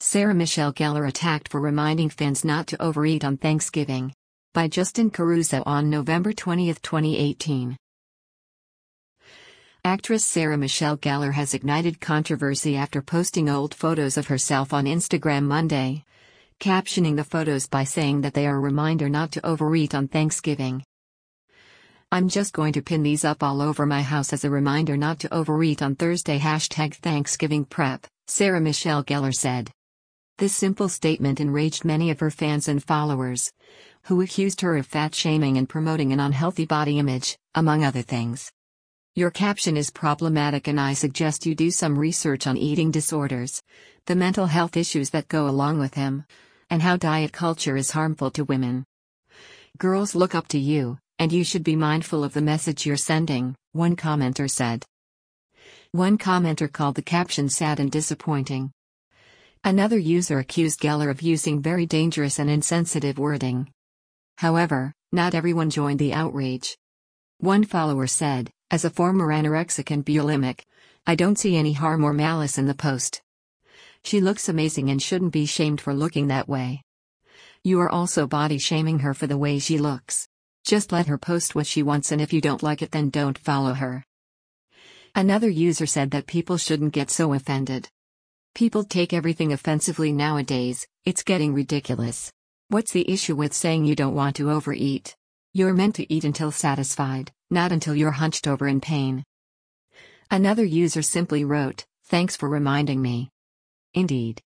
Sarah Michelle Gellar attacked for reminding fans not to overeat on Thanksgiving. By Justin Caruso on November 20, 2018. Actress Sarah Michelle Gellar has ignited controversy after posting old photos of herself on Instagram Monday, captioning the photos by saying that they are a reminder not to overeat on Thanksgiving. "I'm just going to pin these up all over my house as a reminder not to overeat on Thursday #Thanksgiving prep," Sarah Michelle Gellar said. This simple statement enraged many of her fans and followers, who accused her of fat shaming and promoting an unhealthy body image, among other things. "Your caption is problematic and I suggest you do some research on eating disorders, the mental health issues that go along with them, and how diet culture is harmful to women. Girls look up to you, and you should be mindful of the message you're sending," one commenter said. One commenter called the caption sad and disappointing. Another user accused Gellar of using very dangerous and insensitive wording. However, not everyone joined the outrage. One follower said, "As a former anorexic and bulimic, I don't see any harm or malice in the post. She looks amazing and shouldn't be shamed for looking that way. You are also body shaming her for the way she looks. Just let her post what she wants, and if you don't like it, then don't follow her." Another user said that people shouldn't get so offended. "People take everything offensively nowadays, it's getting ridiculous. What's the issue with saying you don't want to overeat? You're meant to eat until satisfied, not until you're hunched over in pain." Another user simply wrote, "Thanks for reminding me." Indeed.